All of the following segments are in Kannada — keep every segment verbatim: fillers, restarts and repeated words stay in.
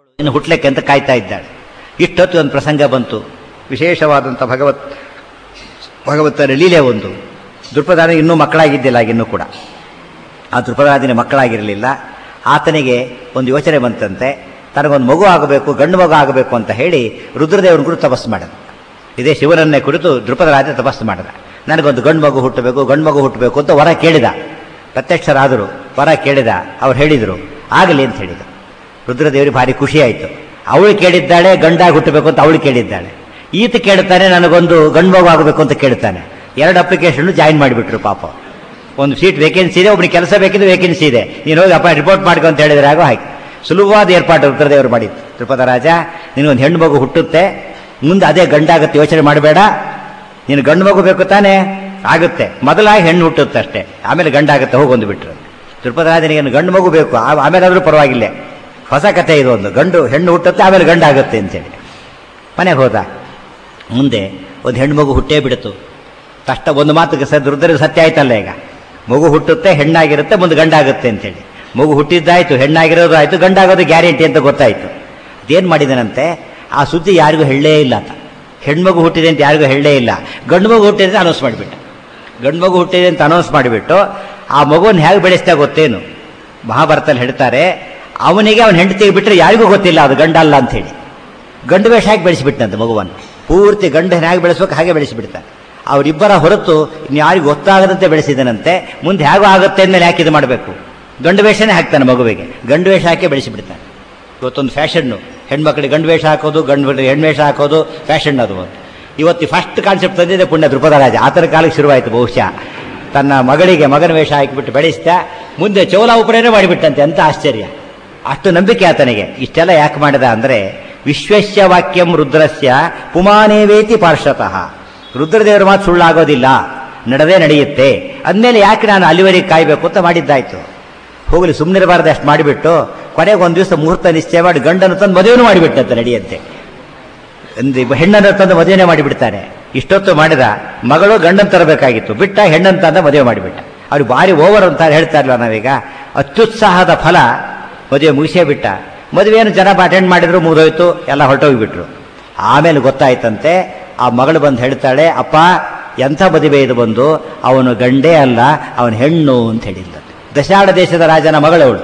ಇನ್ನು ಹುಟ್ಲೆಕ್ಕೆ ಅಂತ ಕಾಯ್ತಾ ಇದ್ದಾಳೆ. ಇಷ್ಟೊತ್ತು ಒಂದು ಪ್ರಸಂಗ ಬಂತು. ವಿಶೇಷವಾದಂಥ ಭಗವತ್ ಭಗವತ್ತರ ಲೀಲೆ ಒಂದು. ದೃಪದಾನ ಇನ್ನೂ ಮಕ್ಕಳಾಗಿದ್ದಿಲ್ಲ, ಇನ್ನೂ ಕೂಡ ಆ ದೃಪದಾದಿನ ಮಕ್ಕಳಾಗಿರಲಿಲ್ಲ. ಆತನಿಗೆ ಒಂದು ಯೋಚನೆ ಬಂತಂತೆ, ತನಗೊಂದು ಮಗು ಆಗಬೇಕು, ಗಂಡು ಮಗು ಆಗಬೇಕು ಅಂತ ಹೇಳಿ ರುದ್ರದೇವನ ಕುರಿತು ತಪಸ್ಸು ಮಾಡಿದ. ಇದೇ ಶಿವನನ್ನೇ ಕುರಿತು ದೃಪದರಾಜ ತಪಸ್ಸು ಮಾಡಿದ. ನನಗೊಂದು ಗಂಡು ಮಗು ಹುಟ್ಟಬೇಕು, ಗಂಡು ಮಗು ಹುಟ್ಟಬೇಕು ಅಂತ ವರ ಕೇಳಿದ. ಪ್ರತ್ಯಕ್ಷರಾದರು, ವರ ಕೇಳಿದ. ಅವ್ರು ಹೇಳಿದರು ಆಗಲಿ ಅಂತ ಹೇಳಿದರು. ರುದ್ರದೇವರಿಗೆ ಭಾರಿ ಖುಷಿ ಆಯಿತು. ಅವಳು ಕೇಳಿದ್ದಾಳೆ ಗಂಡಾಗಿ ಹುಟ್ಟಬೇಕು ಅಂತ ಅವಳು ಕೇಳಿದ್ದಾಳೆ. ಈತ ಕೇಳ್ತಾನೆ ನನಗೊಂದು ಗಂಡು ಮಗು ಆಗಬೇಕು ಅಂತ ಕೇಳ್ತಾನೆ. ಎರಡು ಅಪ್ಲಿಕೇಶನ್ ಜಾಯಿನ್ ಮಾಡಿಬಿಟ್ರು ಪಾಪ. ಒಂದು ಸೀಟ್ ವೇಕೆನ್ಸಿ ಇದೆ, ಒಬ್ಬನಿಗೆ ಕೆಲಸ ಬೇಕಿದ್ದು ವೇಕೆನ್ಸಿ ಇದೆ, ನೀನು ಹೋಗಿ ಅಪ್ಪ ರಿಪೋರ್ಟ್ ಮಾಡ್ಕೊ ಅಂತ ಹೇಳಿದ್ರೆ ಆಗೋ ಹಾಗೆ ಸುಲಭವಾದ ಏರ್ಪಾಡು ರುದ್ರದೇವರು ಮಾಡಿದ್ದು. ತ್ರಿಪದ ರಾಜ, ನಿನಗೊಂದು ಹೆಣ್ಣು ಮಗು ಹುಟ್ಟುತ್ತೆ, ಮುಂದೆ ಅದೇ ಗಂಡಾಗುತ್ತೆ, ಯೋಚನೆ ಮಾಡಬೇಡ. ನೀನು ಗಂಡು ಮಗು ಬೇಕು ತಾನೇ, ಆಗುತ್ತೆ, ಮೊದಲಾಗಿ ಹೆಣ್ಣು ಹುಟ್ಟುತ್ತೆ ಅಷ್ಟೇ, ಆಮೇಲೆ ಗಂಡಾಗುತ್ತೆ, ಹೋಗೊಂದು ಬಿಟ್ರು. ತ್ರಿಪದ ರಾಜನಿಗೆ ಗಂಡು ಮಗು ಬೇಕು, ಆಮೇಲೆ ಆದರೂ ಪರವಾಗಿಲ್ಲ, ಹೊಸ ಕಥೆ ಇದು. ಒಂದು ಗಂಡು ಹೆಣ್ಣು ಹುಟ್ಟುತ್ತೆ, ಆಮೇಲೆ ಗಂಡಾಗುತ್ತೆ ಅಂತೇಳಿ ಮನೆಗೆ ಹೋದ. ಮುಂದೆ ಒಂದು ಹೆಣ್ಣು ಮಗು ಹುಟ್ಟೇ ಬಿಡ್ತು. ತಷ್ಟ ಒಂದು ಮಾತುಗೆ ಸರ್ ರುದ್ರ ಸತ್ಯ ಆಯ್ತಲ್ಲ, ಈಗ ಮಗು ಹುಟ್ಟುತ್ತೆ, ಹೆಣ್ಣಾಗಿರುತ್ತೆ, ಮುಂದೆ ಗಂಡಾಗುತ್ತೆ ಅಂತೇಳಿ. ಮಗು ಹುಟ್ಟಿದ್ದಾಯ್ತು, ಹೆಣ್ಣಾಗಿರೋದು ಆಯ್ತು, ಗಂಡಾಗೋದು ಗ್ಯಾರಂಟಿ ಅಂತ ಗೊತ್ತಾಯ್ತು. ಅದೇನು ಮಾಡಿದನಂತೆ, ಆ ಸುದ್ದಿ ಯಾರಿಗೂ ಹೇಳಲೇ ಇಲ್ಲ ಆತ. ಹೆಣ್ಮಗು ಹುಟ್ಟಿದೆ ಅಂತ ಯಾರಿಗೂ ಹೇಳಲೇ ಇಲ್ಲ. ಗಂಡು ಮಗು ಹುಟ್ಟಿದೆ ಅಂತ ಅನೌನ್ಸ್ ಮಾಡಿಬಿಟ್ಟ. ಗಂಡು ಮಗು ಹುಟ್ಟಿದೆ ಅಂತ ಅನೌನ್ಸ್ ಮಾಡಿಬಿಟ್ಟು ಆ ಮಗುವನ್ನು ಹೇಗೆ ಬೆಳೆಸ್ತಾ ಗೊತ್ತೇನು, ಮಹಾಭಾರತದಲ್ಲಿ ಹೇಳ್ತಾರೆ, ಅವನಿಗೆ ಅವನ ಹೆಂಡತಿಗೆ ಬಿಟ್ಟರೆ ಯಾರಿಗೂ ಗೊತ್ತಿಲ್ಲ ಅದು ಗಂಡಲ್ಲ ಅಂತ ಹೇಳಿ. ಗಂಡು ವೇಷ ಹಾಕಿ ಬೆಳೆಸಿಬಿಟ್ಟಂತೆ ಮಗುವನ್ನು. ಪೂರ್ತಿ ಗಂಡು ಹೇಗೆ ಬೆಳೆಸ್ಬೇಕು ಹಾಗೆ ಬೆಳೆಸಿಬಿಡ್ತಾರೆ. ಅವರಿಬ್ಬರ ಹೊರತು ಯಾರಿಗೂ ಗೊತ್ತಾಗದಂತೆ ಬೆಳೆಸಿದನಂತೆ. ಮುಂದೆ ಹೇಗೋ ಆಗುತ್ತೆ ಅಂದಮೇಲೆ ಯಾಕೆ ಇದು ಮಾಡಬೇಕು, ಗಂಡು ವೇಷನೇ ಹಾಕ್ತಾನೆ ಮಗುವಿಗೆ, ಗಂಡು ವೇಷ ಹಾಕಿ ಬೆಳೆಸಿಬಿಡ್ತಾನೆ. ಇವತ್ತೊಂದು ಫ್ಯಾಷನ್ನು, ಹೆಣ್ಮಕ್ಳಿಗೆ ಗಂಡು ವೇಷ ಹಾಕೋದು, ಗಂಡು ಹೆಣ್ಣು ವೇಷ ಹಾಕೋದು ಫ್ಯಾಷನ್ ಅದು. ಇವತ್ತು ಫಸ್ಟ್ ಕಾನ್ಸೆಪ್ಟ್ ತಂದಿದೆ ಪುಣ್ಯ ದೃಪದರಾಜ. ಆತನ ಕಾಲಕ್ಕೆ ಶುರುವಾಯಿತು ಬಹುಶಃ. ತನ್ನ ಮಗಳಿಗೆ ಮಗನ ವೇಷ ಹಾಕಿಬಿಟ್ಟು ಬೆಳೆಸ್ತಾ ಮುಂದೆ ಚೌಲ ಉಪರೇನೆ ಮಾಡಿಬಿಟ್ಟಂತೆ. ಅಂತ ಆಶ್ಚರ್ಯ, ಅಷ್ಟು ನಂಬಿಕೆ ಆತನಿಗೆ. ಇಷ್ಟೆಲ್ಲ ಯಾಕೆ ಮಾಡಿದ ಅಂದರೆ, ವಿಶ್ವಸ್ಯ ವಾಕ್ಯಂ ರುದ್ರಸ್ಯ ಪುಮಾನೇವೇತಿ ಪಾರ್ಶ್ವತಃ. ರುದ್ರದೇವರ ಮಾತು ಸುಳ್ಳಾಗೋದಿಲ್ಲ, ನಡೆದೇ ನಡೆಯುತ್ತೆ ಅಂದಮೇಲೆ ಯಾಕೆ ನಾನು ಅಲ್ಲಿವರೆಗೆ ಕಾಯಬೇಕು ಅಂತ ಮಾಡಿದ್ದಾಯ್ತು. ಹೋಗಲಿ, ಸುಮ್ಮನಿರಬಾರ್ದು ಅಷ್ಟು ಮಾಡಿಬಿಟ್ಟು ಕೊನೆಗೆ ಒಂದು ದಿವಸ ಮುಹೂರ್ತ ನಿಶ್ಚಯ ಮಾಡಿ ಗಂಡನ್ನು ತಂದು ಮದುವೆನೂ ಮಾಡಿಬಿಟ್ಟಂತೆ ನಡೆಯುತ್ತೆ. ಒಂದು ಹೆಣ್ಣನ್ನು ತಂದು ಮದುವೆನೇ ಮಾಡಿಬಿಡ್ತಾನೆ. ಇಷ್ಟೊತ್ತು ಮಾಡಿದ ಮಗಳು ಗಂಡನ್ನು ತರಬೇಕಾಗಿತ್ತು, ಬಿಟ್ಟ ಹೆಣ್ಣನ್ನು ತಂದ ಮದುವೆ ಮಾಡಿಬಿಟ್ಟ. ಅವ್ರಿಗೆ ಭಾರಿ ಓವರ್ ಅಂತ ಹೇಳ್ತಾ ಇಲ್ವ ನಾವೀಗ. ಅತ್ಯುತ್ಸಾಹದ ಫಲ ಮದುವೆ ಮುಗಿಸೇ ಬಿಟ್ಟ. ಮದುವೆಯನ್ನು ಜನ ಅಟೆಂಡ್ ಮಾಡಿದ್ರು, ಮುಗಿದೋಯ್ತು, ಎಲ್ಲ ಹೊರಟೋಗಿಬಿಟ್ರು. ಆಮೇಲೆ ಗೊತ್ತಾಯ್ತಂತೆ, ಆ ಮಗಳು ಬಂದು ಹೇಳ್ತಾಳೆ, ಅಪ್ಪ ಎಂಥ ಮದುವೆ ಇದು ಬಂದು, ಅವನು ಗಂಡೇ ಅಲ್ಲ, ಅವನು ಹೆಣ್ಣು ಅಂತ ಹೇಳಿಲ್ಲ. ದಶಾಢ ದೇಶದ ರಾಜನ ಮಗಳವಳು.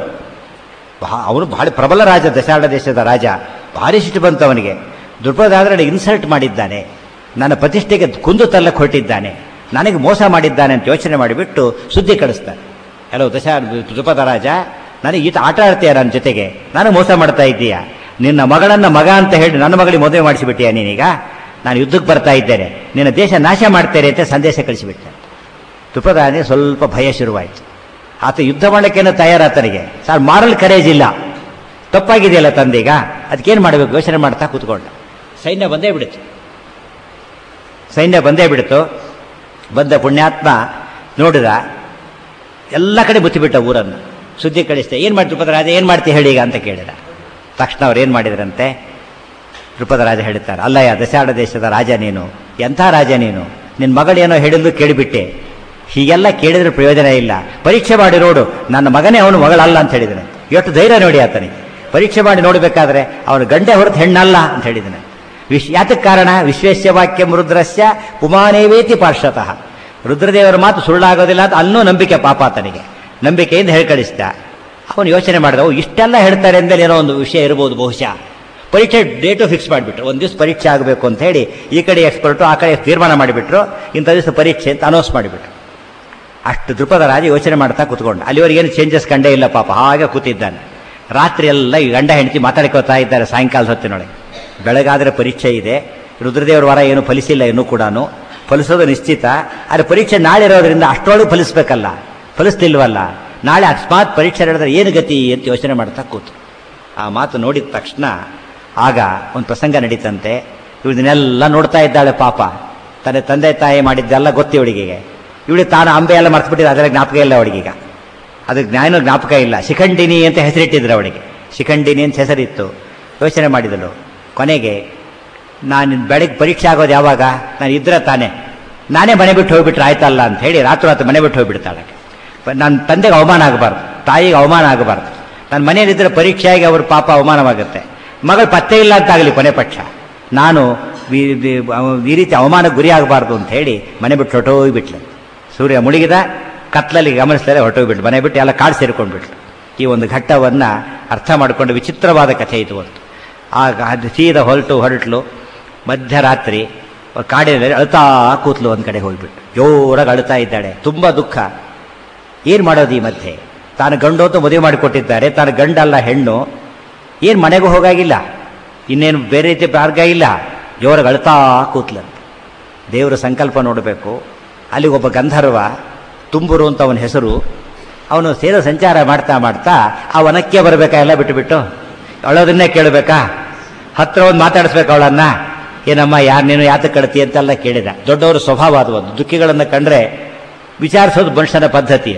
ಅವನು ಬಹಳ ಪ್ರಬಲ ರಾಜ, ದಶಾಢ ದೇಶದ ರಾಜ. ಭಾರಿ ಸಿಟ್ಟು ಬಂತು ಅವನಿಗೆ. ದೃಪದಾದ್ರೆ ಇನ್ಸಲ್ಟ್ ಮಾಡಿದ್ದಾನೆ, ನನ್ನ ಪ್ರತಿಷ್ಠೆಗೆ ಕುಂದು ತಲ್ಲಕ್ಕೆ ಹೊರಟಿದ್ದಾನೆ, ನನಗೆ ಮೋಸ ಮಾಡಿದ್ದಾನೆ ಅಂತ ಯೋಚನೆ ಮಾಡಿಬಿಟ್ಟು ಸುದ್ದಿ ಕಳಿಸ್ತಾನೆ. ಹಲೋ ದಶಾ ದೃಪದ ರಾಜ, ನನಗೆ ಈತ ಆಟ ಆಡ್ತೀಯ ನನ್ನ ಜೊತೆಗೆ, ನಾನು ಮೋಸ ಮಾಡ್ತಾ ಇದ್ದೀಯಾ, ನಿನ್ನ ಮಗಳನ್ನ ಮಗ ಅಂತ ಹೇಳಿ ನನ್ನ ಮಗಳಿಗೆ ಮದುವೆ ಮಾಡಿಸಿಬಿಟ್ಟಿಯಾ ನೀನೀಗ, ನಾನು ಯುದ್ಧಕ್ಕೆ ಬರ್ತಾ ಇದ್ದೇನೆ, ನಿನ್ನ ದೇಶ ನಾಶ ಮಾಡ್ತೇನೆ ಅಂತ ಸಂದೇಶ ಕಳಿಸಿಬಿಟ್ಟೆ. ದೃಪದಾನಿಗೆ ಸ್ವಲ್ಪ ಭಯ ಶುರುವಾಯಿತು. ಆತ ಯುದ್ಧ ಮಾಡಲಿಕ್ಕೇನೋ ತಯಾರಾತನಿಗೆ. ಸರ್ ಮಾರಲ್ ಕರೇಜ್ ಇಲ್ಲ, ತಪ್ಪಾಗಿದೆಯಲ್ಲ ತಂದೀಗ, ಅದಕ್ಕೇನು ಮಾಡಬೇಕು ಯೋಚನೆ ಮಾಡ್ತಾ ಕೂತ್ಕೊಂಡ. ಸೈನ್ಯ ಬಂದೇ ಬಿಡುತ್ತೆ, ಸೈನ್ಯ ಬಂದೇ ಬಿಡ್ತು. ಬಂದ ಪುಣ್ಯಾತ್ಮ ನೋಡಿದ, ಎಲ್ಲ ಕಡೆ ಬುತ್ತಿಬಿಟ್ಟ ಊರನ್ನು. ಸುದ್ದಿ ಕಳಿಸ್ತೆ, ಏನು ಮಾಡಿ ದೃಪದರಾಜ, ಏನು ಮಾಡ್ತೀವಿ ಹೇಳಿ ಈಗ ಅಂತ ಕೇಳಿದ. ತಕ್ಷಣ ಅವ್ರು ಏನು ಮಾಡಿದ್ರಂತೆ, ದೃಪದರಾಜ ಹೇಳ್ತಾರೆ, ಅಲ್ಲಯ್ಯ ದಶಾಢ ದೇಶದ ರಾಜ ನೀನು, ಎಂಥ ರಾಜ ನೀನು, ನಿನ್ನ ಮಗಳೇನೋ ಹೇಳಿದ್ದು ಕೇಳಿಬಿಟ್ಟೆ, ಹೀಗೆಲ್ಲ ಕೇಳಿದ್ರೆ ಪ್ರಯೋಜನ ಇಲ್ಲ, ಪರೀಕ್ಷೆ ಮಾಡಿ ನೋಡು, ನನ್ನ ಮಗನೇ ಅವನು ಮಗಳಲ್ಲ ಅಂತ ಹೇಳಿದ್ದಾನೆ. ಎಷ್ಟು ಧೈರ್ಯ ನೋಡಿ ಆತನಿಗೆ. ಪರೀಕ್ಷೆ ಮಾಡಿ ನೋಡಬೇಕಾದ್ರೆ ಅವನು ಗಂಡೆ ಹೊರತು ಹೆಣ್ಣಲ್ಲ ಅಂತ ಹೇಳಿದ್ದಾನೆ. ವಿಶ್ ಯಾತಕ್ಕೆ ಕಾರಣ, ವಿಶ್ವೇಶ್ಯ ವಾಕ್ಯಂ ರುದ್ರಸ್ಯ ಪುಮಾನೇವೇತಿ ಪಾರ್ಶ್ವತಃ. ರುದ್ರದೇವರ ಮಾತು ಸುಳ್ಳಾಗೋದಿಲ್ಲ ಅಂತ ಅನ್ನೋ ನಂಬಿಕೆ ಪಾಪ ಆತನಿಗೆ. ನಂಬಿಕೆಯಿಂದ ಹೇಳಿ ಕಳಿಸ್ತ. ಅವನು ಯೋಚನೆ ಮಾಡಿದ, ಇಷ್ಟೆಲ್ಲ ಹೇಳ್ತಾರೆ ಅಂದಮೇಲೆ ಏನೋ ಒಂದು ವಿಷಯ ಇರ್ಬೋದು ಬಹುಶಃ. ಪರೀಕ್ಷೆ ಡೇಟು ಫಿಕ್ಸ್ ಮಾಡಿಬಿಟ್ರು, ಒಂದು ದಿವಸ ಪರೀಕ್ಷೆ ಆಗಬೇಕು ಅಂತ ಹೇಳಿ ಈ ಕಡೆ ಎಕ್ಸ್ಪರ್ಟು ಆ ಕಡೆ ತೀರ್ಮಾನ ಮಾಡಿಬಿಟ್ರು, ಇಂಥ ದಿವಸ ಪರೀಕ್ಷೆ ಅಂತ ಅನೌನ್ಸ್ ಮಾಡಿಬಿಟ್ರು. ಅಷ್ಟು ದೃಪದ ರಾಜ ಯೋಚನೆ ಮಾಡ್ತಾ ಕೂತ್ಕೊಂಡು, ಅಲ್ಲಿವರೆಗೆ ಏನು ಚೇಂಜಸ್ ಕಂಡೇ ಇಲ್ಲ ಪಾಪ, ಹಾಗೆ ಕೂತಿದ್ದಾನೆ. ರಾತ್ರಿ ಎಲ್ಲ ಈ ಗಂಡ ಹೆಂಡತಿ ಮಾತಾಡ್ಕೋತಾ ಇದ್ದಾರೆ ಸಾಯಂಕಾಲದ ಹೊತ್ತಿನೊಳಗೆ. ಬೆಳಗಾದರೆ ಪರೀಕ್ಷೆ ಇದೆ, ರುದ್ರದೇವರ ವರ ಏನು ಫಲಿಸಿಲ್ಲ ಇನ್ನೂ ಕೂಡ, ಫಲಿಸೋದು ನಿಶ್ಚಿತ. ಆದರೆ ಪರೀಕ್ಷೆ ನಾಳೆ ಇರೋದ್ರಿಂದ ಅಷ್ಟೊಳಗೆ ಫಲಿಸ್ಬೇಕಲ್ಲ, ಫಲಿಸ್ತಿಲ್ವಲ್ಲ, ನಾಳೆ ಅಕಸ್ಮಾತ್ ಪರೀಕ್ಷೆ ನಡೆದ್ರೆ ಏನು ಗತಿ ಅಂತ ಯೋಚನೆ ಮಾಡ್ತಾ ಕೂತು. ಆ ಮಾತು ನೋಡಿದ ತಕ್ಷಣ ಆಗ ಒಂದು ಪ್ರಸಂಗ ನಡೀತಂತೆ. ಇವಳನ್ನೆಲ್ಲ ನೋಡ್ತಾ ಇದ್ದಾಳೆ ಪಾಪ. ತನ್ನ ತಂದೆ ತಾಯಿ ಮಾಡಿದ್ದೆಲ್ಲ ಗೊತ್ತು ಇವಳಿಗೆ. ಇವಳಿಗೆ ತಾನು ಅಂಬೆ ಎಲ್ಲ ಮರ್ತ್ಬಿಟ್ಟಿದೆ, ಅದರ ಜ್ಞಾಪಕ ಇಲ್ಲ ಅವಳಿಗೀಗ. ಅದಕ್ಕೆ ಜ್ಞಾನ ಜ್ಞಾಪಕ ಇಲ್ಲ. ಶಿಖಂಡಿನಿ ಅಂತ ಹೆಸರಿಟ್ಟಿದ್ರು ಅವಳಿಗೆ, ಶಿಖಂಡಿನಿ ಅಂತ ಹೆಸರಿತ್ತು. ಯೋಚನೆ ಮಾಡಿದಳು. ಕೊನೆಗೆ ನಾನು ಬೆಳಗ್ಗೆ ಪರೀಕ್ಷೆ ಆಗೋದು ಯಾವಾಗ, ನಾನು ಇದ್ರೆ ತಾನೇ, ನಾನೇ ಮನೆ ಬಿಟ್ಟು ಹೋಗ್ಬಿಟ್ರೆ ಆಯ್ತಲ್ಲ ಅಂತ ಹೇಳಿ ರಾತ್ರಿ ರಾತ್ರಿ ಮನೆ ಬಿಟ್ಟು ಹೋಗ್ಬಿಡ್ತಾಳೆ. ನನ್ನ ತಂದೆಗೆ ಅವಮಾನ ಆಗಬಾರ್ದು, ತಾಯಿಗೆ ಅವಮಾನ ಆಗಬಾರ್ದು. ನನ್ನ ಮನೆಯಲ್ಲಿದ್ದರೆ ಪರೀಕ್ಷೆಯಾಗಿ ಅವ್ರ ಪಾಪ ಅವಮಾನವಾಗುತ್ತೆ. ಮಗಳು ಪತ್ತೆ ಇಲ್ಲ ಅಂತಾಗಲಿ ಕೊನೆ ಪಕ್ಷ, ನಾನು ಈ ರೀತಿ ಅವಮಾನಕ್ಕೆ ಗುರಿ ಆಗಬಾರ್ದು ಅಂತ ಹೇಳಿ ಮನೆ ಬಿಟ್ಟು ಹೊರಟೋಗ್ಬಿಟ್ಲು. ಸೂರ್ಯ ಮುಳುಗಿದ, ಕತ್ಲಲ್ಲಿ ಗಮನಿಸ್ತಾರೆ, ಹೊರಟೋಗ್ಬಿಟ್ಲು. ಮನೆ ಬಿಟ್ಟು ಎಲ್ಲ ಕಾಡು ಸೇರಿಕೊಂಡ್ಬಿಟ್ಲು. ಈ ಒಂದು ಘಟ್ಟವನ್ನು ಅರ್ಥ ಮಾಡಿಕೊಂಡು ವಿಚಿತ್ರವಾದ ಕಥೆ ಇದು ಒಂದು. ಆಗ ಅದು ಸೀದಾ ಹೊರಟು ಹೊರಟ್ಲು. ಮಧ್ಯರಾತ್ರಿ ಕಾಡಿನಲ್ಲಿ ಅಳ್ತಾ ಕೂತ್ಲು. ಒಂದು ಕಡೆ ಹೋಗ್ಬಿಟ್ಟು ಜೋರಾಗಿ ಅಳ್ತಾ ಇದ್ದಾಳೆ, ತುಂಬ ದುಃಖ. ಏನು ಮಾಡೋದು ಈ ಮಧ್ಯೆ? ತಾನು ಗಂಡು ಅಂತ ಮದುವೆ ಮಾಡಿಕೊಟ್ಟಿದ್ದಾರೆ, ತಾನು ಗಂಡಲ್ಲ ಹೆಣ್ಣು, ಏನು ಮನೆಗೂ ಹೋಗಾಗಿಲ್ಲ, ಇನ್ನೇನು ಬೇರೆ ರೀತಿ ಮಾರ್ಗ ಇಲ್ಲ. ಜೋರಾಗಿ ಅಳ್ತಾ ಕೂತ್ಲಂತ. ದೇವರ ಸಂಕಲ್ಪ ನೋಡಬೇಕು. ಅಲ್ಲಿ ಒಬ್ಬ ಗಂಧರ್ವ, ತುಂಬುರು ಅಂತ ಅವನ ಹೆಸರು. ಅವನು ಸೇರೋ ಸಂಚಾರ ಮಾಡ್ತಾ ಮಾಡ್ತಾ ಆ ವನಕ್ಕೆ ಬರಬೇಕಾ, ಎಲ್ಲ ಬಿಟ್ಟು ಬಿಟ್ಟು ಅಳೋದನ್ನೇ ಕೇಳಬೇಕಾ, ಹತ್ರ ಒಂದು ಮಾತಾಡಿಸ್ಬೇಕು ಅವಳನ್ನ. ಏನಮ್ಮ ಯಾರು ನೀನು ಯಾತಕ್ಕೆ ಕಡ್ತಿ ಅಂತೆಲ್ಲ ಕೇಳಿದ. ದೊಡ್ಡವರು ಸ್ವಭಾವ ಅದು ಒಂದು. ದುಃಖಿಗಳನ್ನು ಕಂಡ್ರೆ ವಿಚಾರಿಸೋದು ಮನುಷ್ಯನ ಪದ್ಧತಿ.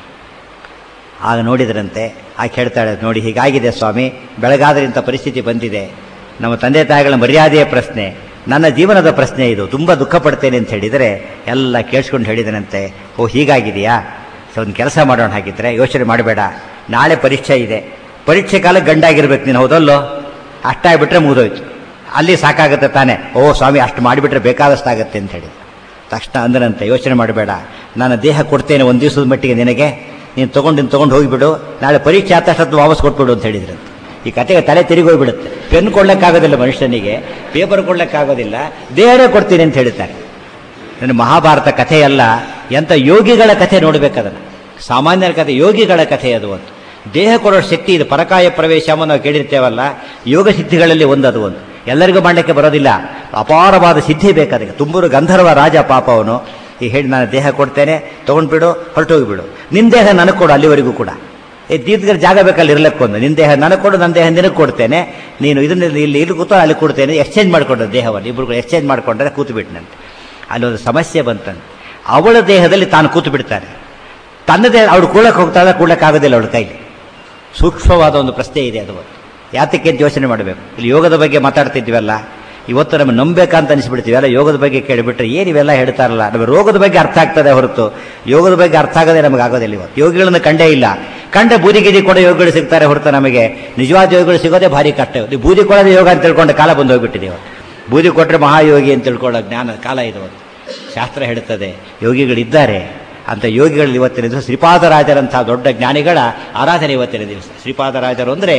ಆಗ ನೋಡಿದ್ರಂತೆ, ಆಗ ಹೇಳ್ತಾಳೆ, ನೋಡಿ ಹೀಗಾಗಿದೆ ಸ್ವಾಮಿ, ಬೆಳಗಾದ್ರೆ ಇಂಥ ಪರಿಸ್ಥಿತಿ ಬಂದಿದೆ, ನಮ್ಮ ತಂದೆ ತಾಯಿಗಳ ಮರ್ಯಾದೆಯ ಪ್ರಶ್ನೆ, ನನ್ನ ಜೀವನದ ಪ್ರಶ್ನೆ ಇದು, ತುಂಬ ದುಃಖ ಪಡ್ತೇನೆ ಅಂತ ಹೇಳಿದರೆ ಎಲ್ಲ ಕೇಳಿಸ್ಕೊಂಡು ಹೇಳಿದನಂತೆ. ಓ ಹೀಗಾಗಿದೆಯಾ, ಸೊ ಒಂದು ಕೆಲಸ ಮಾಡೋಣ, ಹಾಗಿದ್ರೆ ಯೋಚನೆ ಮಾಡಬೇಡ, ನಾಳೆ ಪರೀಕ್ಷೆ ಇದೆ, ಪರೀಕ್ಷೆ ಕಾಲ ಗಂಡಾಗಿರ್ಬೇಕು ನೀನು, ಹೌದಲ್ಲೋ? ಅಷ್ಟಾಗ್ಬಿಟ್ರೆ ಮುಗಿದೋಯ್ತು, ಅಲ್ಲಿ ಸಾಕಾಗುತ್ತೆ ತಾನೆ. ಓ ಸ್ವಾಮಿ ಅಷ್ಟು ಮಾಡಿಬಿಟ್ರೆ ಬೇಕಾದಷ್ಟಾಗತ್ತೆ ಅಂತ ಹೇಳಿ ತಕ್ಷಣ ಅಂದನಂತೆ, ಯೋಚನೆ ಮಾಡಬೇಡ, ನಾನು ದೇಹ ಕೊಡ್ತೇನೆ ಒಂದು ದಿವಸದ ಮಟ್ಟಿಗೆ ನಿನಗೆ, ನೀನು ತೊಗೊಂಡು ನೀನು ತೊಗೊಂಡು ಹೋಗಿಬಿಡು, ನಾಳೆ ಪರೀಕ್ಷೆ ಆದ ತಕ್ಷಣ ವಾಪಸ್ ಕೊಟ್ಬಿಡು ಅಂತ ಹೇಳಿದ್ರಂತೆ. ಈ ಕತೆಗೆ ತಲೆ ತಿರುಗಿ ಹೋಗ್ಬಿಡುತ್ತೆ. ಪೆನ್ ಕೊಡ್ಲಿಕ್ಕಾಗೋದಿಲ್ಲ ಮನುಷ್ಯನಿಗೆ, ಪೇಪರ್ ಕೊಡ್ಲಿಕ್ಕಾಗೋದಿಲ್ಲ, ದೇಹನೇ ಕೊಡ್ತೀನಿ ಅಂತ ಹೇಳ್ತಾರೆ. ನನ್ನ ಮಹಾಭಾರತ ಕಥೆಯಲ್ಲ, ಎಂಥ ಯೋಗಿಗಳ ಕಥೆ ನೋಡಬೇಕದನ್ನು. ಸಾಮಾನ್ಯರ ಕಥೆ, ಯೋಗಿಗಳ ಕಥೆ ಅದು ಒಂದು. ದೇಹ ಕೊಡೋ ಶಕ್ತಿ ಇದು. ಪರಕಾಯ ಪ್ರವೇಶವನ್ನು ನಾವು ಕೇಳಿರ್ತೇವಲ್ಲ, ಯೋಗ ಸಿದ್ಧಿಗಳಲ್ಲಿ ಒಂದು ಅದು ಒಂದು. ಎಲ್ಲರಿಗೂ ಮಾಡಲಿಕ್ಕೆ ಬರೋದಿಲ್ಲ, ಅಪಾರವಾದ ಸಿದ್ಧಿ ಬೇಕಾದಕ್ಕೆ. ತುಂಬೂರು ಗಂಧರ್ವ ರಾಜ ಪಾಪ ಅವನು. ಈಗ ಹೇಳಿ ನಾನು ದೇಹ ಕೊಡ್ತೇನೆ, ತೊಗೊಂಡ್ಬಿಡು, ಹೊರಟೋಗಿಬಿಡು, ನಿನ್ನ ದೇಹ ನನಗೆ ಕೊಡು, ಅಲ್ಲಿವರೆಗೂ ಕೂಡ ಈ ತೀರ್ಥಗಳ ಜಾಗ ಬೇಕಲ್ಲಿ ಇರ್ಲಕ್ಕೊಂದು. ನಿನ್ನ ದೇಹ ನನಗೆ ಕೊಡು, ನನ್ನ ದೇಹ ನಿನಗೆ ಕೊಡ್ತೇನೆ, ನೀನು ಇದನ್ನ ಇಲ್ಲಿ ಇಲ್ಲಿ ಕೂತು ಅಲ್ಲಿ ಕೊಡ್ತೇನೆ, ಎಕ್ಸ್ಚೇಂಜ್ ಮಾಡಿಕೊಂಡ್ರೆ ದೇಹವನ್ನು ಇಬ್ಬರು ಕೂಡ ಎಕ್ಸ್ಚೇಂಜ್ ಮಾಡಿಕೊಂಡ್ರೆ ಕೂತು ಬಿಟ್ಟನಂತೆ. ಅಲ್ಲೊಂದು ಸಮಸ್ಯೆ ಬಂತಂತೆ. ಅವಳ ದೇಹದಲ್ಲಿ ತಾನು ಕೂತು ಬಿಡ್ತಾನೆ, ತನ್ನ ದೇಹ ಅವಳು ಕೂಡಕ್ಕೆ ಹೋಗ್ತಾಳೆ, ಕೂಡಕ್ಕಾಗೋದಿಲ್ಲ ಅವಳ ಕೈಲಿ. ಸೂಕ್ಷ್ಮವಾದ ಒಂದು ಪ್ರಶ್ನೆ ಇದೆ ಅದು. ಯಾತಕ್ಕೆ ಅಂತ ಯೋಚನೆ ಮಾಡಬೇಕು. ಇಲ್ಲಿ ಯೋಗದ ಬಗ್ಗೆ ಮಾತಾಡ್ತಿದ್ವಲ್ಲ, ಇವತ್ತು ನಮಗೆ ನಂಬೇಕಂತ ಅನಿಸ್ಬಿಡ್ತೀವಿ. ಅಲ್ಲ ಯೋಗದ ಬಗ್ಗೆ ಕೇಳಿಬಿಟ್ರೆ ಏನು ಇವೆಲ್ಲ ಹೇಳ್ತಾರಲ್ಲ, ನಮಗೆ ರೋಗದ ಬಗ್ಗೆ ಅರ್ಥ ಆಗ್ತದೆ ಹೊರತು ಯೋಗದ ಬಗ್ಗೆ ಅರ್ಥ ಆಗೋದೇ ನಮಗೆ ಆಗೋದಿಲ್ಲ. ಇವತ್ತು ಯೋಗಿಗಳನ್ನು ಕಂಡೇ ಇಲ್ಲ. ಕಂಡೆ ಬೂದಿ ಗಿದಿ ಕೊಡೋ ಯೋಗಗಳು ಸಿಗ್ತಾರೆ ಹೊರತು ನಮಗೆ ನಿಜವಾದ ಯೋಗಗಳು ಸಿಗೋದೇ ಭಾರಿ ಕಷ್ಟ. ನೀವು ಬೂದಿ ಕೊಡೋದೇ ಯೋಗ ಅಂತ ತಿಳ್ಕೊಂಡ ಕಾಲ ಬಂದು ಹೋಗ್ಬಿಟ್ಟಿದ್ದೀವಿ. ಬೂದಿ ಕೊಟ್ಟರೆ ಮಹಾಯೋಗಿ ಅಂತ ತಿಳ್ಕೊಳ್ಳೋ ಜ್ಞಾನ ಕಾಲ ಇದು. ಶಾಸ್ತ್ರ ಹೇಳುತ್ತದೆ ಯೋಗಿಗಳಿದ್ದಾರೆ ಅಂತ. ಯೋಗಿಗಳಲ್ಲಿ ಇವತ್ತಿನ ದಿವಸ ಶ್ರೀಪಾದರಾಜರಂತಹ ದೊಡ್ಡ ಜ್ಞಾನಿಗಳ ಆರಾಧನೆ ಇವತ್ತಿನ ದಿವಸ. ಶ್ರೀಪಾದರಾಜರು ಅಂದರೆ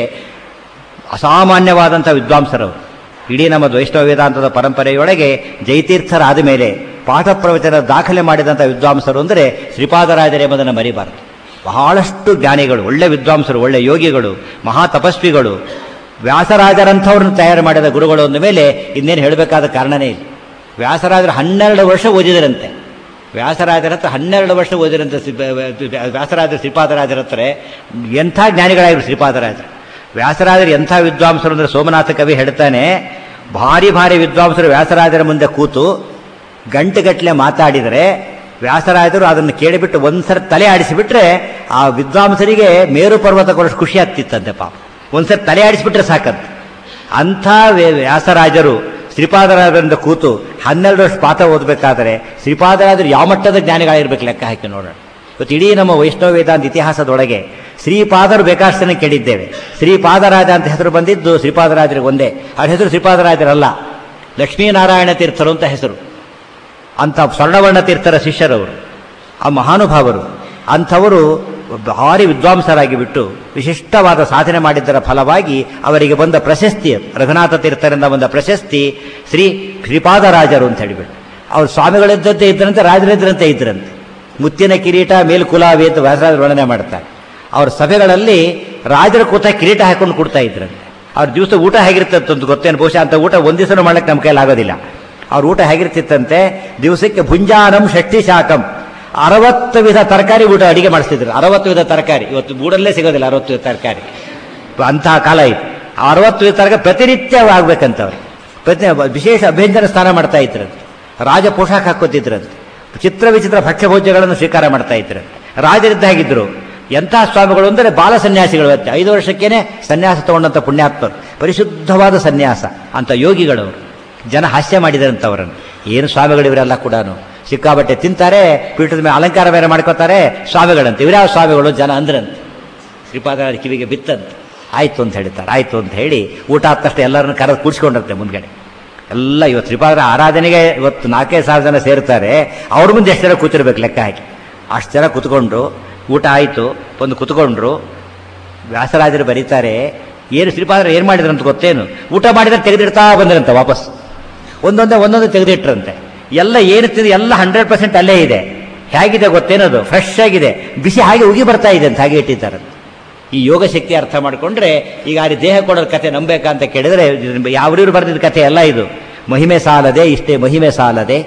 ಅಸಾಮಾನ್ಯವಾದಂಥ ವಿದ್ವಾಂಸರವರು. ಇಡೀ ನಮ್ಮ ವೈಷ್ಣವ ವೇದಾಂತದ ಪರಂಪರೆಯೊಳಗೆ ಜಯತೀರ್ಥರಾದ ಮೇಲೆ ಪಾಠ ಪ್ರವಚನ ದಾಖಲೆ ಮಾಡಿದಂಥ ವಿದ್ವಾಂಸರು ಅಂದರೆ ಶ್ರೀಪಾದರಾಜರೆಂಬುದನ್ನು ಮರಿಬಾರದು. ಬಹಳಷ್ಟು ಜ್ಞಾನಿಗಳು, ಒಳ್ಳೆ ವಿದ್ವಾಂಸರು, ಒಳ್ಳೆ ಯೋಗಿಗಳು, ಮಹಾ ತಪಸ್ವಿಗಳು, ವ್ಯಾಸರಾಜರಂಥವ್ರನ್ನ ತಯಾರು ಮಾಡಿದ ಗುರುಗಳು ಅಂದ ಮೇಲೆ ಇನ್ನೇನು ಹೇಳಬೇಕಾದ ಕಾರಣನೇ ಇಲ್ಲ. ವ್ಯಾಸರಾಜರು ಹನ್ನೆರಡು ವರ್ಷ ಓದಿದರಂತೆ. ವ್ಯಾಸರಾಜರ ಹತ್ರ ಹನ್ನೆರಡು ವರ್ಷ ಓದಿರಂತೆ. ವ್ಯಾಸರಾಜ ಶ್ರೀಪಾದರಾಜರ ಹತ್ರ ಎಂಥ ಜ್ಞಾನಿಗಳಾಗಿರು ಶ್ರೀಪಾದರಾಜರು. ವ್ಯಾಸರಾಜರು ಎಂಥ ವಿದ್ವಾಂಸರು ಅಂದರೆ ಸೋಮನಾಥ ಕವಿ ಹೇಳ್ತಾನೆ, ಭಾರಿ ಭಾರಿ ವಿದ್ವಾಂಸರು ವ್ಯಾಸರಾಜರ ಮುಂದೆ ಕೂತು ಗಂಟೆಗಟ್ಟಲೆ ಮಾತಾಡಿದರೆ ವ್ಯಾಸರಾಜರು ಅದನ್ನು ಕೇಳಿಬಿಟ್ಟು ಒಂದ್ಸರಿ ತಲೆ ಆಡಿಸಿಬಿಟ್ರೆ ಆ ವಿದ್ವಾಂಸರಿಗೆ ಮೇರು ಪರ್ವತ ಕೊಡೋಷ್ಟು ಖುಷಿ ಆಗ್ತಿತ್ತಂತೆ. ಪಾಪ ಒಂದ್ಸರಿ ತಲೆ ಆಡಿಸಿಬಿಟ್ರೆ ಸಾಕಂತ. ಅಂಥ ವ್ಯಾಸರಾಜರು ಶ್ರೀಪಾದರಾಜರಿಂದ ಕೂತು ಹನ್ನೆರಡು ವರ್ಷ ಪಾಠ ಓದಬೇಕಾದರೆ ಶ್ರೀಪಾದರಾಜರು ಯಾವ ಮಟ್ಟದ ಜ್ಞಾನಿಗಳಿರ್ಬೇಕು ಲೆಕ್ಕ ಹಾಕಿ ನೋಡೋಣ. ಇವತ್ತು ಇಡೀ ನಮ್ಮ ವೈಷ್ಣವ ವೇದಾಂತ ಇತಿಹಾಸದೊಳಗೆ ಶ್ರೀಪಾದರು ಬೇಕಾಷ್ಟನ್ನು ಕೇಳಿದ್ದೇವೆ. ಶ್ರೀಪಾದರಾಜ ಅಂತ ಹೆಸರು ಬಂದಿದ್ದು ಶ್ರೀಪಾದರಾಜರಿಗೆ ಒಂದೇ. ಅವ್ರ ಹೆಸರು ಶ್ರೀಪಾದರಾಜರಲ್ಲ, ಲಕ್ಷ್ಮೀನಾರಾಯಣ ತೀರ್ಥರು ಅಂತ ಹೆಸರು. ಅಂಥ ಸ್ವರ್ಣವರ್ಣ ತೀರ್ಥರ ಶಿಷ್ಯರವರು, ಆ ಮಹಾನುಭಾವರು. ಅಂಥವರು ಭಾರಿ ವಿದ್ವಾಂಸರಾಗಿ ಬಿಟ್ಟು ವಿಶಿಷ್ಟವಾದ ಸಾಧನೆ ಮಾಡಿದ್ದರ ಫಲವಾಗಿ ಅವರಿಗೆ ಬಂದ ಪ್ರಶಸ್ತಿ, ರಘುನಾಥ ತೀರ್ಥರಿಂದ ಬಂದ ಪ್ರಶಸ್ತಿ ಶ್ರೀ ಶ್ರೀಪಾದರಾಜರು ಅಂತ ಹೇಳಿಬಿಟ್ಟು. ಅವರು ಸ್ವಾಮಿಗಳಿದ್ದಂತೆ ಇದ್ದರಂತೆ, ರಾಜರಿದ್ದರಂತೆ ಇದ್ದರಂತೆ. ಮುತ್ತಿನ ಕಿರೀಟ ಮೇಲ್ಕುಲಾವಿ ಅಂತ ವ್ಯಾಸರಾಜರು ವರ್ಣನೆ ಮಾಡ್ತಾರೆ. ಅವ್ರ ಸಭೆಗಳಲ್ಲಿ ರಾಜರ ಕೂತ ಕಿರೀಟ ಹಾಕೊಂಡು ಕೊಡ್ತಾ ಇದ್ರಂತೆ. ಅವ್ರ ದಿವಸ ಊಟ ಹೇಗಿರ್ತಂತ ಒಂದು ಗೊತ್ತೇನು, ಬಹುಶಃ ಅಂತ ಊಟ ಒಂದು ದಿವಸನೂ ಮಾಡಕ್ಕೆ ನಮ್ಮ ಕೈಲಿ ಆಗೋದಿಲ್ಲ. ಅವ್ರ ಊಟ ಹೇಗಿರ್ತಿತ್ತಂತೆ, ದಿವಸಕ್ಕೆ ಭುಂಜಾನಂ ಷಷ್ಠಿ ಶಾಕಂ, ಅರವತ್ತು ವಿಧ ತರಕಾರಿ ಊಟ ಅಡಿಗೆ ಮಾಡಿಸ್ತಿದ್ರು. ಅರವತ್ತು ವಿಧ ತರಕಾರಿ ಇವತ್ತು ಮೂಡಲ್ಲೇ ಸಿಗೋದಿಲ್ಲ. ಅರವತ್ತು ವಿಧ ತರಕಾರಿ ಅಂತಹ ಕಾಲ ಇತ್ತು. ಅರವತ್ತು ವಿಧ ತರಕಾರಿ ಪ್ರತಿನಿತ್ಯ ಆಗ್ಬೇಕಂತವ್ರು. ಪ್ರತಿ ವಿಶೇಷ ಅಭ್ಯಂಜನ ಸ್ನಾನ ಮಾಡ್ತಾ ಇದ್ರಂತೆ. ರಾಜ ಪೋಷಾಕ ಹಾಕೋತಿದ್ರಂತೆ. ಚಿತ್ರ ವಿಚಿತ್ರ ಭಕ್ಷ್ಯ ಭೋಜ್ಯಗಳನ್ನು ಸ್ವೀಕಾರ ಮಾಡ್ತಾ ಇದ್ರು. ರಾಜರಿದ್ದಾಗಿದ್ರು. ಎಂಥ ಸ್ವಾಮಿಗಳು ಅಂದರೆ ಬಾಲ ಸನ್ಯಾಸಿಗಳು. ಐದು ವರ್ಷಕ್ಕೇನೆ ಸನ್ಯಾಸ ತಗೊಂಡಂಥ ಪುಣ್ಯಾತ್ಮರು, ಪರಿಶುದ್ಧವಾದ ಸನ್ಯಾಸ ಅಂತ ಯೋಗಿಗಳವರು. ಜನ ಹಾಸ್ಯ ಮಾಡಿದರಂತವರನ್ನು. ಏನು ಸ್ವಾಮಿಗಳು ಇವರೆಲ್ಲ ಕೂಡ ಸಿಕ್ಕಾಬಟ್ಟೆ ತಿಂತಾರೆ, ಪೀಠದ ಮೇಲೆ ಅಲಂಕಾರ ಬೇರೆ ಮಾಡ್ಕೋತಾರೆ, ಸ್ವಾಮಿಗಳಂತೆ. ಇವರ್ಯಾವ ಸ್ವಾಮಿಗಳು ಜನ ಅಂದ್ರಂತೆ. ಶ್ರೀಪಾದರಾಜ ಕಿವಿಗೆ ಬಿತ್ತಂತೆ. ಆಯಿತು ಅಂತ ಹೇಳ್ತಾರೆ. ಆಯಿತು ಅಂತ ಹೇಳಿ ಊಟ ಆದ ತಕ್ಷಣ ಎಲ್ಲರನ್ನು ಕರೆದು ಕೂಡಿಸ್ಕೊಂಡಿರುತ್ತೆ ಮುಂದ್ಗಡೆ. ಎಲ್ಲ ಇವತ್ತು ಶ್ರೀಪಾದರ ಆರಾಧನೆಗೆ ಇವತ್ತು ನಾಲ್ಕೈದು ಸಾವಿರ ಜನ ಸೇರ್ತಾರೆ. ಅವ್ರ ಮುಂದೆ ಎಷ್ಟು ಜನ ಕೂತಿರ್ಬೇಕು ಲೆಕ್ಕ ಹಾಕಿ. ಅಷ್ಟು ಜನ ಕೂತ್ಕೊಂಡ್ರು, ಊಟ ಆಯಿತು, ಬಂದು ಕೂತ್ಕೊಂಡ್ರು. ವ್ಯಾಸರಾಜರು ಬರೀತಾರೆ, ಏನು ಶ್ರೀಪಾದರು ಏನು ಮಾಡಿದ್ರಂತ ಗೊತ್ತೇನು? ಊಟ ಮಾಡಿದ್ರೆ ತೆಗೆದಿಡ್ತಾ ಬಂದ್ರಂತೆ ವಾಪಸ್. ಒಂದೊಂದೇ ಒಂದೊಂದು ತೆಗೆದಿಟ್ರಂತೆ. ಎಲ್ಲ ಏನಿರ್ತದೆ ಎಲ್ಲ ಹಂಡ್ರೆಡ್ ಪರ್ಸೆಂಟ್ ಅಲ್ಲೇ ಇದೆ. ಹೇಗಿದೆ ಗೊತ್ತೇನದು? ಫ್ರೆಶ್ ಆಗಿದೆ, ಬಿಸಿ ಹಾಗೆ ಉಗಿ ಬರ್ತಾ ಇದೆ ಅಂತ ಹಾಗೆ ಇಟ್ಟಿದ್ದಾರೆ. ಈ ಯೋಗ ಶಕ್ತಿ ಅರ್ಥ ಮಾಡಿಕೊಂಡ್ರೆ ಈಗ ಅಲ್ಲಿ ದೇಹ ಕೊಡೋದು ಕಥೆ ನಂಬೇಕಾ ಅಂತ ಕೇಳಿದ್ರೆ ಯಾವ್ರಿವ್ರು ಬರೆದಿದ್ದ ಕಥೆ ಎಲ್ಲ ಇದು. ಮಹಿಮೆ ಸಾಲದೆ, ಇಷ್ಟೇ ಮಹಿಮೆ ಸಾಲದೆ.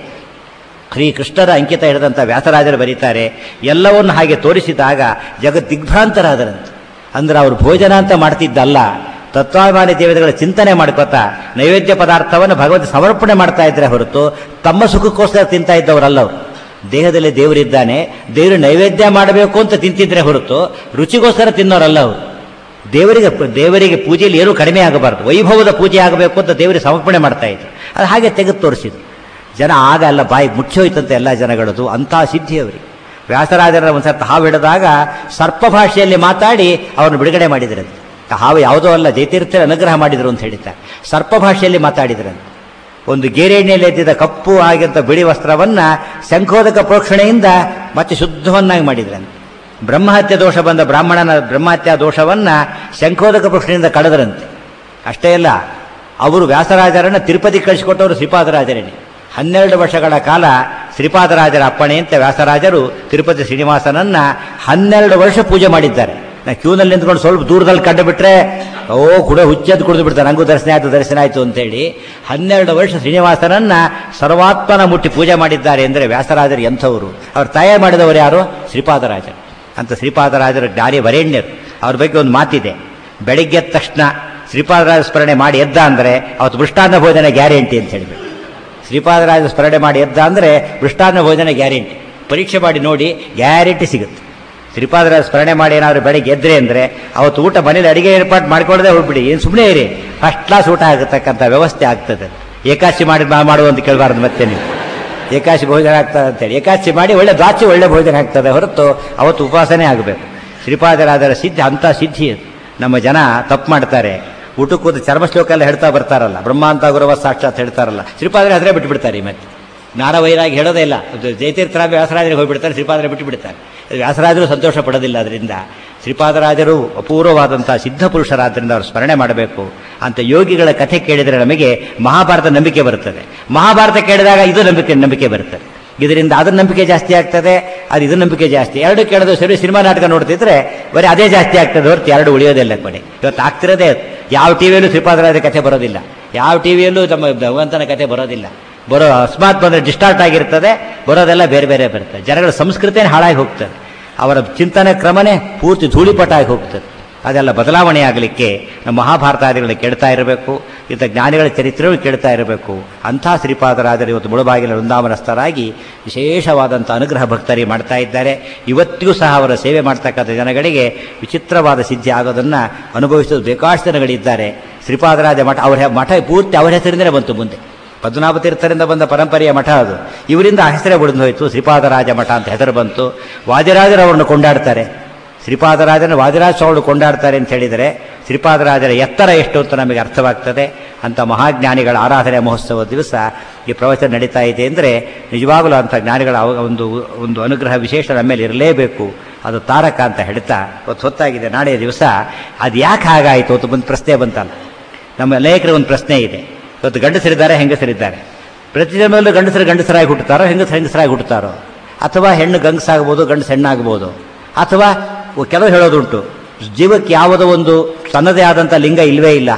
ಶ್ರೀಕೃಷ್ಣರ ಅಂಕಿತ ಹಿಡಿದಂಥ ವ್ಯಾಸರಾಜರು ಬರೀತಾರೆ, ಎಲ್ಲವನ್ನು ಹಾಗೆ ತೋರಿಸಿದಾಗ ಜಗತ್ ದಿಗ್ಭ್ರಾಂತರಾದರಂತೆ. ಅಂದ್ರೆ ಅವರು ಭೋಜನ ಅಂತ ಮಾಡ್ತಿದ್ದಲ್ಲ, ತತ್ವಾಭಿಮಾನಿ ದೇವತೆಗಳ ಚಿಂತನೆ ಮಾಡ್ಕೋತಾ ನೈವೇದ್ಯ ಪದಾರ್ಥವನ್ನು ಭಗವಂತ ಸಮರ್ಪಣೆ ಮಾಡ್ತಾ ಇದ್ರೆ ಹೊರತು ತಮ್ಮ ಸುಖಕ್ಕೋಸ್ಕರ ತಿಂತಾ ಇದ್ದವರಲ್ಲವರು. ದೇಹದಲ್ಲಿ ದೇವರಿದ್ದಾನೆ, ದೇವರು ನೈವೇದ್ಯ ಮಾಡಬೇಕು ಅಂತ ತಿಂತಿದ್ರೆ ಹೊರತು ರುಚಿಗೋಸ್ಕರ ತಿನ್ನೋರಲ್ಲ ಅವರು. ದೇವರಿಗೆ ದೇವರಿಗೆ ಪೂಜೆಯಲ್ಲಿ ಏನೂ ಕಡಿಮೆ ಆಗಬಾರ್ದು, ವೈಭವದ ಪೂಜೆ ಆಗಬೇಕು ಅಂತ ದೇವರಿಗೆ ಸಮರ್ಪಣೆ ಮಾಡ್ತಾ ಇದ್ರು. ಅದು ಹಾಗೆ ತೆಗೆದು ತೋರಿಸಿದ್ರು. ಜನ ಆಗ ಎಲ್ಲ ಬಾಯಿ ಮುಚ್ಚೋಯ್ತಂತೆ ಎಲ್ಲ ಜನಗಳದು. ಅಂಥ ಸಿದ್ಧಿ ಅವರಿಗೆ. ವ್ಯಾಸರಾಜರ ಒಂದ್ಸರ್ತಿ ಹಾವು ಹಿಡಿದಾಗ ಸರ್ಪ ಭಾಷೆಯಲ್ಲಿ ಮಾತಾಡಿ ಅವರನ್ನು ಬಿಡುಗಡೆ ಮಾಡಿದ್ರಂತೆ. ಹಾವು ಯಾವುದೋ ಅಲ್ಲ, ಜಯತೀರ್ಥರ ಅನುಗ್ರಹ ಮಾಡಿದ್ರು ಅಂತ ಹೇಳಿದ್ದಾರೆ. ಸರ್ಪ ಭಾಷೆಯಲ್ಲಿ ಮಾತಾಡಿದ್ರಂತೆ. ಒಂದು ಗೇರೆಣ್ಣೆಯಲ್ಲಿ ಎದ್ದಿದ್ದ ಕಪ್ಪು ಆಗಿಂತ ಬಿಳಿ ವಸ್ತ್ರವನ್ನ ಶಂಖೋದಕ ಪ್ರೋಕ್ಷಣೆಯಿಂದ ಮತ್ತೆ ಶುದ್ಧವನ್ನಾಗಿ ಮಾಡಿದ್ರಂತೆ. ಬ್ರಹ್ಮಹತ್ಯೆ ದೋಷ ಬಂದ ಬ್ರಾಹ್ಮಣನ ಬ್ರಹ್ಮಹತ್ಯಾ ದೋಷವನ್ನ ಶಂಖೋದಕ ಪ್ರೋಕ್ಷಣೆಯಿಂದ ಕಳೆದರಂತೆ. ಅಷ್ಟೇ ಅಲ್ಲ, ಅವರು ವ್ಯಾಸರಾಜರನ್ನ ತಿರುಪತಿ ಕಳಿಸಿಕೊಟ್ಟವರು ಶ್ರೀಪಾದರಾಜರೇನೆ. ಹನ್ನೆರಡು ವರ್ಷಗಳ ಕಾಲ ಶ್ರೀಪಾದರಾಜರ ಅಪ್ಪಣೆಯಂತೆ ವ್ಯಾಸರಾಜರು ತಿರುಪತಿ ಶ್ರೀನಿವಾಸನನ್ನ ಹನ್ನೆರಡು ವರ್ಷ ಪೂಜೆ ಮಾಡಿದ್ದಾರೆ. ನಾ ಕ್ಯೂನಲ್ಲಿ ನಿಂತ್ಕೊಂಡು ಸ್ವಲ್ಪ ದೂರದಲ್ಲಿ ಕಂಡು ಬಿಟ್ರೆ ಓ ಕೂಡ ಹುಚ್ಚದ್ದು ಕುಡಿದು ಬಿಡ್ತಾರೆ, ನಂಗೂ ದರ್ಶನ ಆಯಿತು ದರ್ಶನ ಆಯಿತು ಅಂತೇಳಿ ಹನ್ನೆರಡು ವರ್ಷ ಶ್ರೀನಿವಾಸನನ್ನ ಸರ್ವಾತ್ಮನ ಮುಟ್ಟಿ ಪೂಜೆ ಮಾಡಿದ್ದಾರೆ. ಅಂದರೆ ವ್ಯಾಸರಾಜರು ಎಂಥವರು. ಅವ್ರು ತಯಾರು ಮಾಡಿದವರು ಯಾರು? ಶ್ರೀಪಾದರಾಜರು. ಅಂತ ಶ್ರೀಪಾದರಾಜರ ಜ್ಞಾನಿ ವರೇಣ್ಯರು. ಅವ್ರ ಬಗ್ಗೆ ಒಂದು ಮಾತಿದೆ, ಬೆಳಿಗ್ಗೆ ಎದ್ದ ತಕ್ಷಣ ಶ್ರೀಪಾದರಾಜ ಸ್ಮರಣೆ ಮಾಡಿ ಎದ್ದ ಅಂದರೆ ಅವತ್ತು ಮೃಷ್ಟಾನ್ನ ಭೋಜನ ಗ್ಯಾರಂಟಿ ಅಂತ ಹೇಳಿದ್ರು. ಶ್ರೀಪಾದರಾಜ ಸ್ಮರಣೆ ಮಾಡಿ ಎದ್ದ ಅಂದರೆ ಮೃಷ್ಟಾನ್ನ ಭೋಜನ ಗ್ಯಾರಂಟಿ. ಪರೀಕ್ಷೆ ಮಾಡಿ ನೋಡಿ, ಗ್ಯಾರಂಟಿ ಸಿಗುತ್ತೆ. ಶ್ರೀಪಾದರಾಜ ಸ್ಮರಣೆ ಮಾಡಿ ಏನಾದರೂ ಬೆಳಿಗ್ಗೆ ಎದ್ರೆ ಅಂದರೆ ಅವತ್ತು ಊಟ ಮನೇಲಿ ಅಡಿಗೆ ಏರ್ಪಾಟ್ ಮಾಡ್ಕೊಳ್ಳದೆ ಹೋಗ್ಬಿಡಿ, ಏನು ಸುಮ್ಮನೆ ಇರಿ, ಫಸ್ಟ್ ಕ್ಲಾಸ್ ಊಟ ಆಗತಕ್ಕಂಥ ವ್ಯವಸ್ಥೆ ಆಗ್ತದೆ. ಏಕಾಶಿ ಮಾಡಿ ಮಾಡುವಂತ ಕೇಳಬಾರ್ದು ಮತ್ತೆ ನೀವು. ಏಕಾಶಿ ಭೋಜನ ಆಗ್ತದೆ ಅಂತೇಳಿ ಏಕಾಶಿ ಮಾಡಿ ಒಳ್ಳೆ ದ್ವಾಚಿ ಒಳ್ಳೆ ಭೋಜನ ಆಗ್ತದೆ ಹೊರತು ಅವತ್ತು ಉಪವಾಸನೆ ಆಗಬೇಕು. ಶ್ರೀಪಾದರಾಜರ ಸಿದ್ಧಿ ಅಂಥ ಸಿದ್ಧಿ. ನಮ್ಮ ಜನ ತಪ್ಪು ಮಾಡ್ತಾರೆ. ಊಟಕ್ಕೆ ಕೂತು ಚರ್ಮ ಶ್ಲೋಕ ಎಲ್ಲ ಹೇಳ್ತಾ ಬರ್ತಾರಲ್ಲ, ಬ್ರಹ್ಮಾಂತ ಗುರವ ಸಾಕ್ಷಾತ್ ಹೇಳ್ತಾರಲ್ಲ, ಶ್ರೀಪಾದರ ಹೆಸರೇ ಬಿಟ್ಟುಬಿಡ್ತಾರೆ. ಮತ್ತೆ ಜ್ಞಾನವೈರಾಗಿ ಹೇಳೋದೇ ಇಲ್ಲ. ಜಯತೀರ್ಥರ ವ್ಯಾಸರಾಜರಿಗೆ ಹೋಗಿಬಿಡ್ತಾರೆ, ಶ್ರೀಪಾದರ ಬಿಟ್ಟು ಬಿಡ್ತಾರೆ. ವ್ಯಾಸರಾಜರು ಸಂತೋಷ ಪಡೋದಿಲ್ಲ. ಅದರಿಂದ ಶ್ರೀಪಾದರಾಜರು ಅಪೂರ್ವವಾದಂಥ ಸಿದ್ಧ ಪುರುಷರಾದ್ದರಿಂದ ಅವರು ಸ್ಮರಣೆ ಮಾಡಬೇಕು. ಅಂತ ಯೋಗಿಗಳ ಕಥೆ ಕೇಳಿದರೆ ನಮಗೆ ಮಹಾಭಾರತ ನಂಬಿಕೆ ಬರುತ್ತದೆ. ಮಹಾಭಾರತ ಕೇಳಿದಾಗ ಇದು ನಂಬಿಕೆ ನಂಬಿಕೆ ಬರುತ್ತದೆ. ಇದರಿಂದ ಅದರ ನಂಬಿಕೆ ಜಾಸ್ತಿ ಆಗ್ತದೆ, ಅದು ಇದರ ನಂಬಿಕೆ ಜಾಸ್ತಿ. ಎರಡು ಕೇಳೋದು ಸರಿ. ಸಿನಿಮಾ ನಾಟಕ ನೋಡ್ತಿದ್ರೆ ಬರೀ ಅದೇ ಜಾಸ್ತಿ ಆಗ್ತದೆ ಹೊರತು ಎರಡು ಉಳಿಯೋದಿಲ್ಲ ಕೊನೆ. ಇವತ್ತು ಆಗ್ತಿರೋದೇ ಯಾವ ಟಿವಿಯಲ್ಲೂ ಶ್ರೀಪಾದರಾಜರ ಕಥೆ ಬರೋದಿಲ್ಲ, ಯಾವ ಟಿವಿಯಲ್ಲೂ ತಮ್ಮ ಭಗವಂತನ ಕಥೆ ಬರೋದಿಲ್ಲ. ಬರೋ ಅಕಸ್ಮಾತ್ ಬಂದರೆ ಡಿಸ್ಟಾರ್ಟ್ ಆಗಿರ್ತದೆ, ಬರೋದೆಲ್ಲ ಬೇರೆ ಬೇರೆ ಬರ್ತದೆ. ಜನಗಳ ಸಂಸ್ಕೃತಿನೇ ಹಾಳಾಗಿ ಹೋಗ್ತದೆ, ಅವರ ಚಿಂತನೆ ಕ್ರಮನೇ ಪೂರ್ತಿ ಧೂಳಿಪಟಾಗಿ ಹೋಗ್ತದೆ. ಅದೆಲ್ಲ ಬದಲಾವಣೆ ಆಗಲಿಕ್ಕೆ ನಮ್ಮ ಮಹಾಭಾರತಾದಿಗಳನ್ನ ಕೇಳ್ತಾ ಇರಬೇಕು, ಇಂಥ ಜ್ಞಾನಿಗಳ ಚರಿತ್ರೆಗಳು ಕೇಳ್ತಾ ಇರಬೇಕು. ಅಂಥ ಶ್ರೀಪಾದರಾಜರು ಇವತ್ತು ಮುಳುಬಾಗಿಲ ವೃಂದಾವನಸ್ಥರಾಗಿ ವಿಶೇಷವಾದಂಥ ಅನುಗ್ರಹ ಭಕ್ತರಿಗೆ ಮಾಡ್ತಾ ಇದ್ದಾರೆ. ಇವತ್ತಿಗೂ ಸಹ ಅವರ ಸೇವೆ ಮಾಡ್ತಕ್ಕಂಥ ಜನಗಳಿಗೆ ವಿಚಿತ್ರವಾದ ಸಿದ್ಧಿ ಆಗೋದನ್ನು ಅನುಭವಿಸೋದು ಬೇಕಾಷ್ಟು ಜನಗಳಿದ್ದಾರೆ. ಶ್ರೀಪಾದರಾಜ ಮಠ ಅವರ ಮಠ ಪೂರ್ತಿ ಅವರ ಹೆಸರಿಂದಲೇ ಬಂತು. ಮುಂದೆ ಪದ್ಮನಾಭ ತೀರ್ಥರಿಂದ ಬಂದ ಪರಂಪರೆಯ ಮಠ ಅದು. ಇವರಿಂದ ಆ ಹೆಸರೇ ಉಳಿದು ಹೋಯಿತು, ಶ್ರೀಪಾದರಾಜ ಮಠ ಅಂತ ಹೆಸರು ಬಂತು. ವಾದಿರಾಜರು ಅವರನ್ನು ಕೊಂಡಾಡ್ತಾರೆ. ಶ್ರೀಪಾದರಾಜನ ವಾದಿರಾಜ ಸ್ವಾಮಿಗಳು ಕೊಂಡಾಡ್ತಾರೆ ಅಂತ ಹೇಳಿದರೆ ಶ್ರೀಪಾದರಾಜರ ಎತ್ತರ ಎಷ್ಟು ಅಂತ ನಮಗೆ ಅರ್ಥವಾಗ್ತದೆ. ಅಂಥ ಮಹಾಜ್ಞಾನಿಗಳ ಆರಾಧನೆ ಮಹೋತ್ಸವ ದಿವಸ ಈ ಪ್ರವಚನ ನಡೀತಾ ಇದೆ ಅಂದರೆ ನಿಜವಾಗಲೂ ಅಂಥ ಜ್ಞಾನಿಗಳ ಒಂದು ಒಂದು ಅನುಗ್ರಹ ವಿಶೇಷ ನಮ್ಮ ಮೇಲೆ ಇರಲೇಬೇಕು. ಅದು ತಾರಕ ಅಂತ ಹೇಳ್ತಾ ಇವತ್ತು ಹೊತ್ತಾಗಿದೆ. ನಾಳೆ ದಿವಸ ಅದು ಯಾಕೆ ಹಾಗಾಯಿತು ಅಂತ ಒಂದು ಪ್ರಶ್ನೆ ಬಂತಲ್ಲ. ನಮ್ಮ ಅನೇಕರ ಒಂದು ಪ್ರಶ್ನೆ ಇದೆ. ಇವತ್ತು ಗಂಡಸರಿದ್ದಾರೆ, ಹೆಂಗಸರಿದ್ದಾರೆ. ಪ್ರತಿ ಜನ್ಮದಲ್ಲೂ ಗಂಡಸರು ಗಂಡಸರಾಗಿ ಹುಟ್ಟುತ್ತಾರೋ, ಹೆಂಗಸರು ಹೆಂಗಸರಾಗಿ ಹುಟ್ಟುತ್ತಾರೋ, ಅಥವಾ ಹೆಣ್ಣು ಗಂಗಸಾಗ್ಬೋದು, ಗಂಡಸು ಹೆಣ್ಣಾಗ್ಬೋದು. ಅಥವಾ ಕೆಲವು ಹೇಳೋದುಂಟು, ಜೀವಕ್ಕೆ ಯಾವುದೋ ಒಂದು ತನ್ನದೇ ಆದಂಥ ಲಿಂಗ ಇಲ್ಲವೇ ಇಲ್ಲ,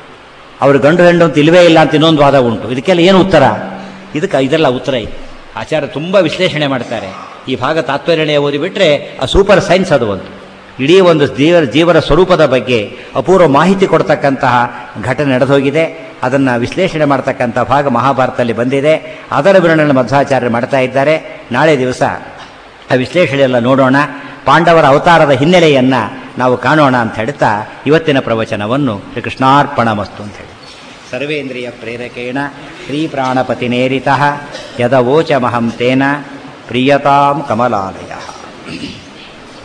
ಅವರು ಗಂಡು ಹೆಣ್ಣು ಅಂತ ಇಲ್ಲವೇ ಇಲ್ಲ ಅಂತ ಇನ್ನೊಂದು ವಾದ ಉಂಟು. ಇದಕ್ಕೆಲ್ಲ ಏನು ಉತ್ತರ? ಇದಕ್ಕೆ ಇದೆಲ್ಲ ಉತ್ತರ ಇದೆ. ಆಚಾರ್ಯ ತುಂಬ ವಿಶ್ಲೇಷಣೆ ಮಾಡ್ತಾರೆ. ಈ ಭಾಗ ತಾತ್ಪರ್ಯ ಓದಿಬಿಟ್ರೆ ಆ ಸೂಪರ್ ಸೈನ್ಸ್ ಅದು ಒಂದು. ಇಡೀ ಒಂದು ಜೀವ ಜೀವನ ಸ್ವರೂಪದ ಬಗ್ಗೆ ಅಪೂರ್ವ ಮಾಹಿತಿ ಕೊಡ್ತಕ್ಕಂತಹ ಘಟನೆ ನಡೆದೋಗಿದೆ. ಅದನ್ನು ವಿಶ್ಲೇಷಣೆ ಮಾಡ್ತಕ್ಕಂಥ ಭಾಗ ಮಹಾಭಾರತದಲ್ಲಿ ಬಂದಿದೆ. ಅದರ ವಿವರಣೆಯನ್ನು ಮಧ್ವಾಚಾರ್ಯರು ಮಾಡ್ತಾ ಇದ್ದಾರೆ. ನಾಳೆ ದಿವಸ ಆ ವಿಶ್ಲೇಷಣೆಯೆಲ್ಲ ನೋಡೋಣ. ಪಾಂಡವರ ಅವತಾರದ ಹಿನ್ನೆಲೆಯನ್ನು ನಾವು ಕಾಣೋಣ ಅಂತ ಹೇಳ್ತಾ ಇವತ್ತಿನ ಪ್ರವಚನವನ್ನು ಶ್ರೀ ಕೃಷ್ಣಾರ್ಪಣಮಸ್ತು ಅಂತ ಹೇಳಿ ಸರ್ವೇಂದ್ರಿಯ ಪ್ರೇರಕೇಣ ಶ್ರೀ ಪ್ರಾಣಪತಿನೇರಿತಃ ಯದವೋಚಮಹಂ ತೇನ ಪ್ರಿಯತಾಂ ಕಮಲಾಲಯ.